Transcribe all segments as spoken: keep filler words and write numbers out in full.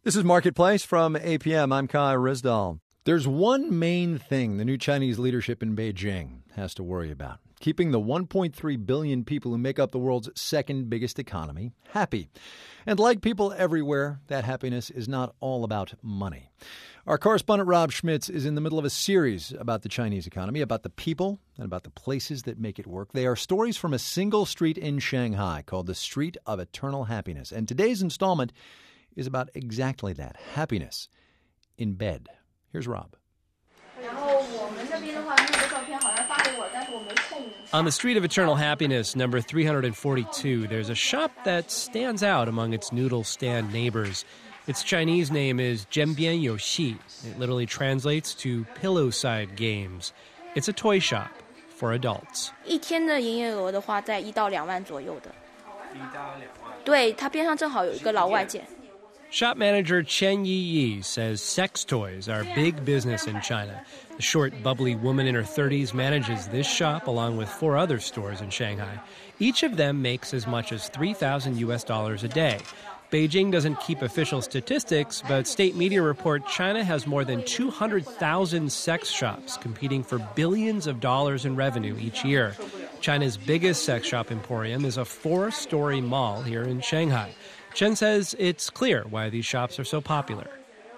This is Marketplace from A P M. I'm Kai Rizdal. There's one main thing the new Chinese leadership in Beijing has to worry about: keeping the one point three billion people who make up the world's second biggest economy happy. And like people everywhere, that happiness is not all about money. Our correspondent Rob Schmitz is in the middle of a series about the Chinese economy, about the people, and about the places that make it work. They are stories from a single street in Shanghai called the Street of Eternal Happiness. And today's installment is about exactly that: happiness in bed. Here's Rob. On the Street of Eternal Happiness, number three hundred forty-two, there's a shop that stands out among its noodle stand neighbors. Its Chinese name is Jianbian Youxi. It literally translates to pillow-side games. It's a toy shop for adults. 一天的营业额的话在一到两万左右的。对，它边上正好有一个老外店。 Shop manager Chen Yiyi says sex toys are big business in China. The short, bubbly woman in her thirties manages this shop along with four other stores in Shanghai. Each of them makes as much as three thousand U S dollars a day. Beijing doesn't keep official statistics, but state media report China has more than two hundred thousand sex shops competing for billions of dollars in revenue each year. China's biggest sex shop emporium is a four-story mall here in Shanghai. Chen says it's clear why these shops are so popular.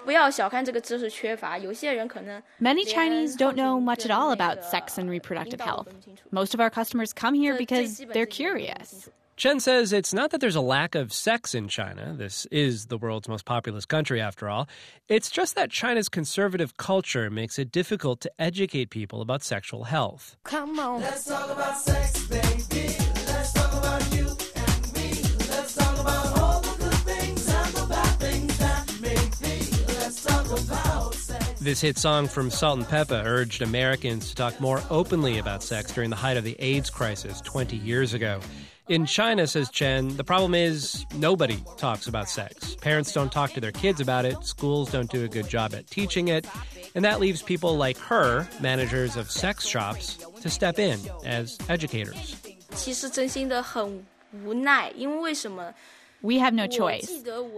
Many Chinese don't know much at all about sex and reproductive health. Most of our customers come here because they're curious. Chen says it's not that there's a lack of sex in China. This is the world's most populous country, after all. It's just that China's conservative culture makes it difficult to educate people about sexual health. Come on. Let's talk about sex, baby. Let's talk about you and me. Let's talk about all the good things and the bad things that make me. Let's talk about sex. This hit song from Salt and Pepper urged Americans to talk more openly about sex during the height of the AIDS crisis twenty years ago. In China, says Chen, the problem is nobody talks about sex. Parents don't talk to their kids about it. Schools don't do a good job at teaching it. And that leaves people like her, managers of sex shops, to step in as educators. 其实真心的很无奈，因为为什么？ We have no choice.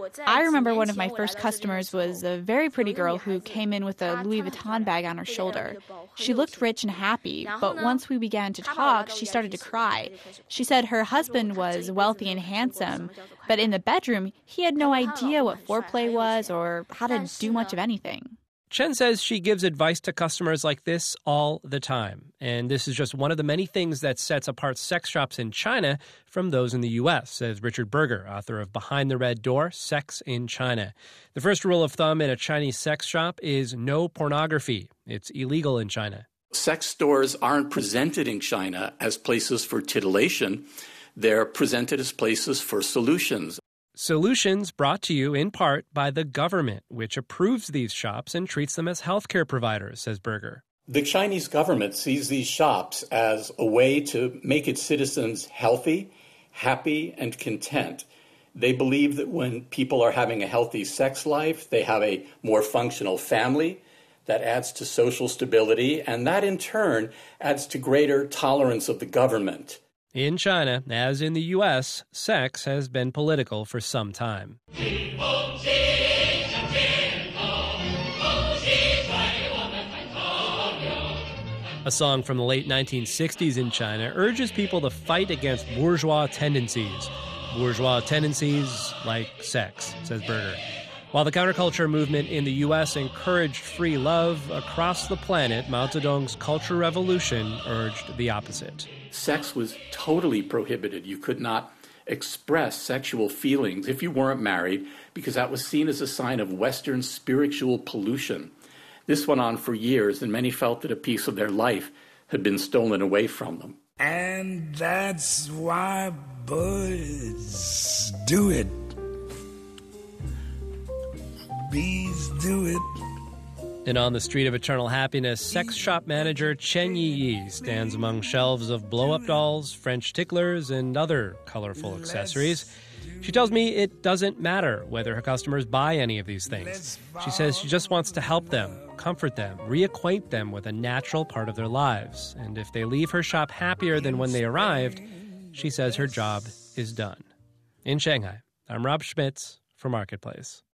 I remember one of my first customers was a very pretty girl who came in with a Louis Vuitton bag on her shoulder. She looked rich and happy, but once we began to talk, she started to cry. She said her husband was wealthy and handsome, but in the bedroom, he had no idea what foreplay was or how to do much of anything. Chen says she gives advice to customers like this all the time. And this is just one of the many things that sets apart sex shops in China from those in the U S, says Richard Berger, author of Behind the Red Door, Sex in China. The first rule of thumb in a Chinese sex shop is no pornography. It's illegal in China. Sex stores aren't presented in China as places for titillation. They're presented as places for solutions. Solutions brought to you in part by the government, which approves these shops and treats them as healthcare providers, says Berger. The Chinese government sees these shops as a way to make its citizens healthy, happy, and content. They believe that when people are having a healthy sex life, they have a more functional family. That adds to social stability, and that in turn adds to greater tolerance of the government. In China, as in the U S, sex has been political for some time. A song from the late nineteen sixties in China urges people to fight against bourgeois tendencies. Bourgeois tendencies like sex, says Berger. While the counterculture movement in the U S encouraged free love, across the planet, Mao Zedong's Cultural Revolution urged the opposite. Sex was totally prohibited. You could not express sexual feelings if you weren't married because that was seen as a sign of Western spiritual pollution. This went on for years, and many felt that a piece of their life had been stolen away from them. And that's why birds do it. Bees do it. And on the Street of Eternal Happiness, sex shop manager Chen Yiyi stands among shelves of blow-up dolls, French ticklers, and other colorful accessories. She tells me it doesn't matter whether her customers buy any of these things. She says she just wants to help them, comfort them, reacquaint them with a natural part of their lives. And if they leave her shop happier than when they arrived, she says her job is done. In Shanghai, I'm Rob Schmitz for Marketplace.